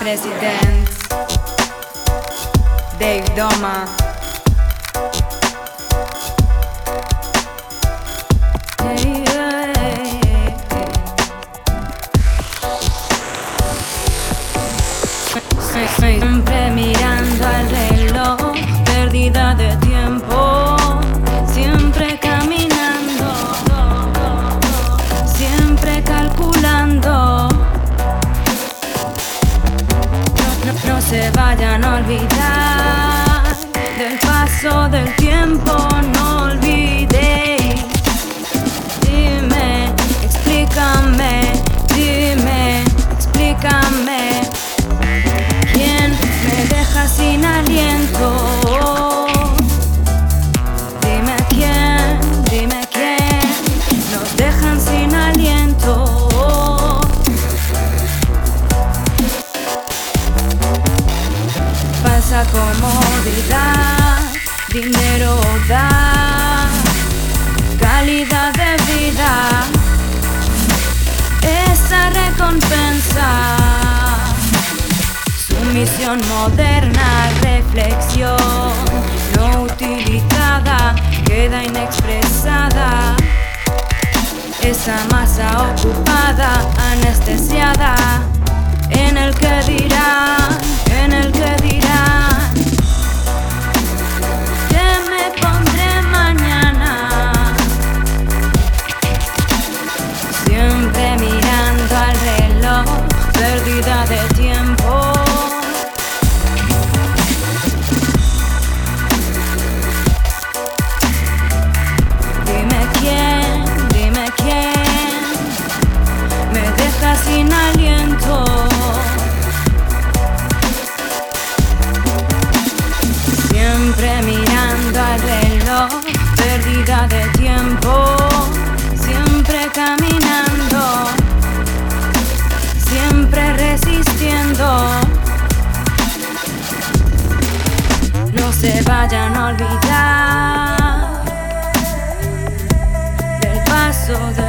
Resident, Dave Doma. Siempre mirando al reloj, pérdida de tiempo, siempre caminando, siempre calculando. No se vayan a olvidar del paso del tiempo, no olvidéis. Dime, explícame, dime, explícame. ¿Quién me deja sin aliento? Dime quién nos dejan sin aliento. Falsa comodidad, dinero da, calidad de vida, esa recompensa. Sumisión moderna, reflexión no utilizada, queda inexpresada. Esa masa ocupada, anestesiada, en el que dirán, en el que dirán que me pondré mañana. Siempre mirando al reloj, pérdida de tiempo. Dime quién me deja sin aliento. Siempre mirando al reloj, pérdida de tiempo, siempre caminando, siempre resistiendo. No se vayan a olvidar del paso de